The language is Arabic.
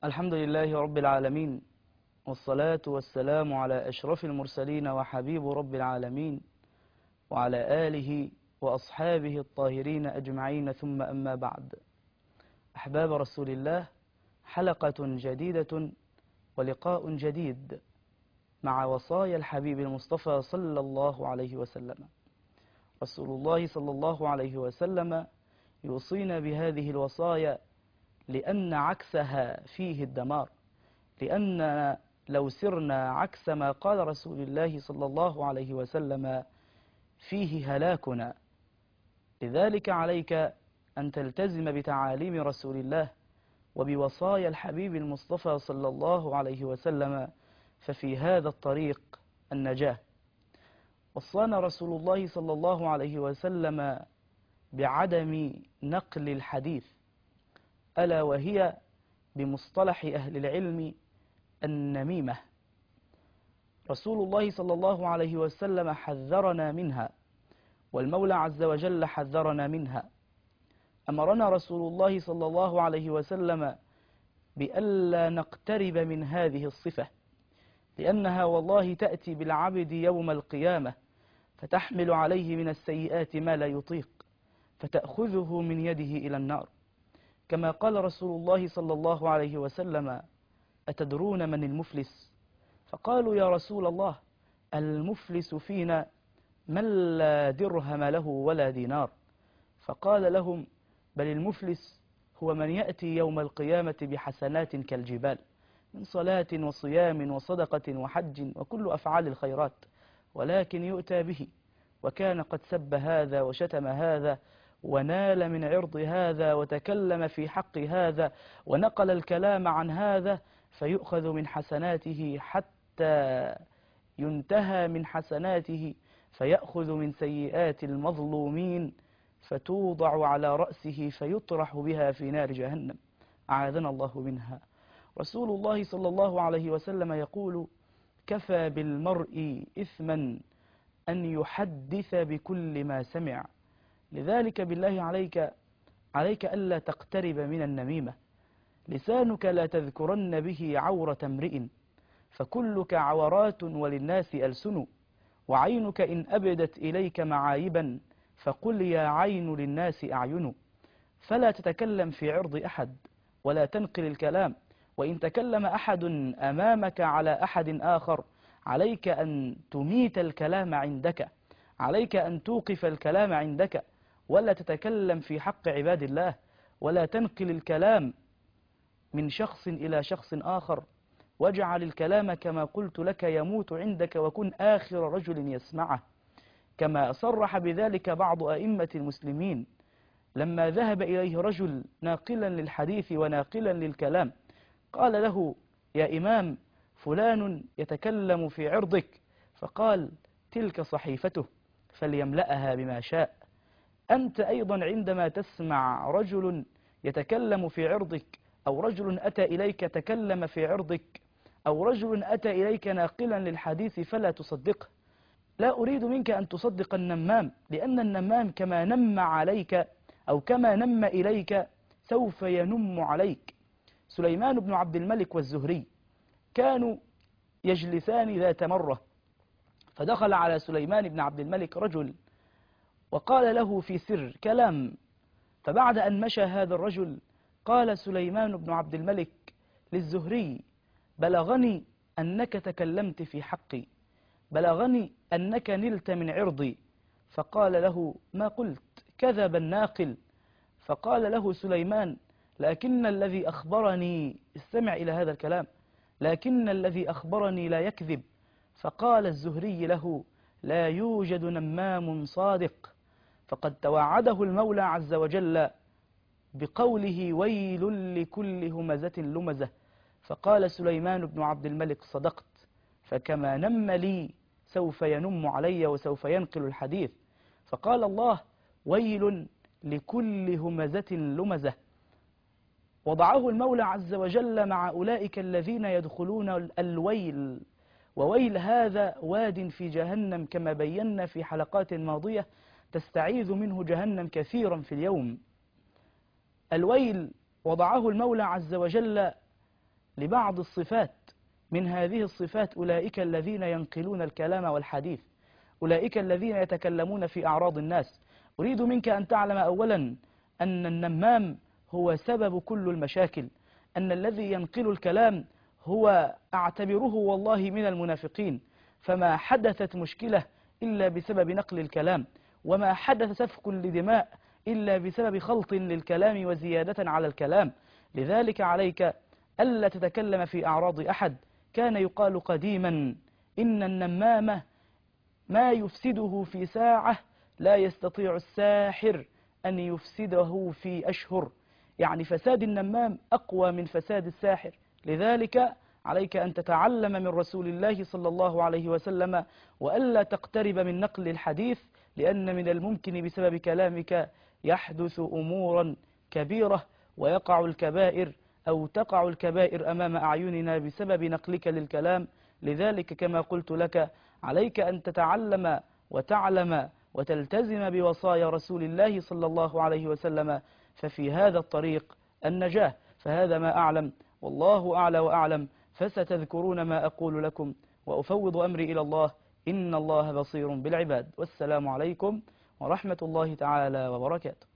الحمد لله رب العالمين، والصلاة والسلام على أشرف المرسلين وحبيب رب العالمين، وعلى آله وأصحابه الطاهرين أجمعين، ثم أما بعد. أحباب رسول الله، حلقة جديدة ولقاء جديد مع وصايا الحبيب المصطفى صلى الله عليه وسلم. رسول الله صلى الله عليه وسلم يوصينا بهذه الوصايا لأن عكسها فيه الدمار، لأن لو سرنا عكس ما قال رسول الله صلى الله عليه وسلم فيه هلاكنا. لذلك عليك أن تلتزم بتعاليم رسول الله وبوصايا الحبيب المصطفى صلى الله عليه وسلم، ففي هذا الطريق النجاة. وصانا رسول الله صلى الله عليه وسلم بعدم نقل الحديث، ألا وهي بمصطلح أهل العلم النميمة. رسول الله صلى الله عليه وسلم حذرنا منها، والمولى عز وجل حذرنا منها. أمرنا رسول الله صلى الله عليه وسلم بألا نقترب من هذه الصفة، لأنها والله تأتي بالعبد يوم القيامة فتحمل عليه من السيئات ما لا يطيق، فتأخذه من يده إلى النار. كما قال رسول الله صلى الله عليه وسلم: أتدرون من المفلس؟ فقالوا: يا رسول الله، المفلس فينا من لا درهم له ولا دينار. فقال لهم: بل المفلس هو من يأتي يوم القيامة بحسنات كالجبال، من صلاة وصيام وصدقة وحج وكل أفعال الخيرات، ولكن يؤتى به وكان قد سب هذا وشتم هذا ونال من عرض هذا وتكلم في حق هذا ونقل الكلام عن هذا، فيؤخذ من حسناته حتى ينتهى من حسناته، فيأخذ من سيئات المظلومين فتوضع على رأسه فيطرح بها في نار جهنم، أعاذنا الله منها. رسول الله صلى الله عليه وسلم يقول: كفى بالمرء إثما أن يحدث بكل ما سمع. لذلك بالله عليك ألا تقترب من النميمة. لسانك لا تذكرن به عورة امرئ، فكلك عورات وللناس ألسن، وعينك إن أبدت إليك معايبا فقل يا عين للناس أعين. فلا تتكلم في عرض أحد ولا تنقل الكلام، وإن تكلم أحد أمامك على أحد آخر عليك أن تميت الكلام عندك، عليك أن توقف الكلام عندك، ولا تتكلم في حق عباد الله، ولا تنقل الكلام من شخص إلى شخص آخر، واجعل الكلام كما قلت لك يموت عندك وكن آخر رجل يسمعه. كما صرح بذلك بعض أئمة المسلمين لما ذهب إليه رجل ناقلا للحديث وناقلا للكلام، قال له: يا إمام، فلان يتكلم في عرضك. فقال: تلك صحيفته فليملأها بما شاء. أنت أيضا عندما تسمع رجل يتكلم في عرضك، أو رجل أتى إليك تكلم في عرضك، أو رجل أتى إليك ناقلا للحديث، فلا تصدقه. لا أريد منك أن تصدق النمام، لأن النمام كما نم عليك أو كما نم إليك سوف ينم عليك. سليمان بن عبد الملك والزهري كانوا يجلسان ذات مرة، فدخل على سليمان بن عبد الملك رجل وقال له في سر كلام، فبعد أن مشى هذا الرجل قال سليمان بن عبد الملك للزهري: بلغني أنك تكلمت في حقي، بلغني أنك نلت من عرضي. فقال له: ما قلت، كذب الناقل. فقال له سليمان: لكن الذي أخبرني، استمع إلى هذا الكلام، لكن الذي أخبرني لا يكذب. فقال الزهري له: لا يوجد نمام صادق، فقد توعده المولى عز وجل بقوله: ويل لكل همزة لمزة. فقال سليمان بن عبد الملك: صدقت، فكما نم لي سوف ينم علي وسوف ينقل الحديث. فقال الله: ويل لكل همزة لمزة. وضعه المولى عز وجل مع أولئك الذين يدخلون الويل، وويل هذا واد في جهنم كما بينا في حلقات ماضية تستعيذ منه جهنم كثيرا في اليوم. الويل وضعه المولى عز وجل لبعض الصفات من هذه الصفات أولئك الذين ينقلون الكلام والحديث، أولئك الذين يتكلمون في أعراض الناس. أريد منك أن تعلم أولا أن النمام هو سبب كل المشاكل، أن الذي ينقل الكلام هو أعتبره والله من المنافقين، فما حدثت مشكلة إلا بسبب نقل الكلام، وما حدث سفك لدماء إلا بسبب خلط للكلام وزيادة على الكلام. لذلك عليك ألا تتكلم في أعراض أحد. كان يقال قديما إن النمامة ما يفسده في ساعة لا يستطيع الساحر أن يفسده في أشهر، يعني فساد النمام أقوى من فساد الساحر. لذلك عليك أن تتعلم من رسول الله صلى الله عليه وسلم، وألا تقترب من نقل الحديث، لأن من الممكن بسبب كلامك يحدث أمورا كبيرة ويقع الكبائر أو تقع الكبائر أمام أعيننا بسبب نقلك للكلام. لذلك كما قلت لك عليك أن تتعلم وتعلم وتلتزم بوصايا رسول الله صلى الله عليه وسلم، ففي هذا الطريق النجاة. فهذا ما أعلم، والله أعلى وأعلم، فستذكرون ما أقول لكم، وأفوض أمري إلى الله، إن الله بصير بالعباد. والسلام عليكم ورحمة الله تعالى وبركاته.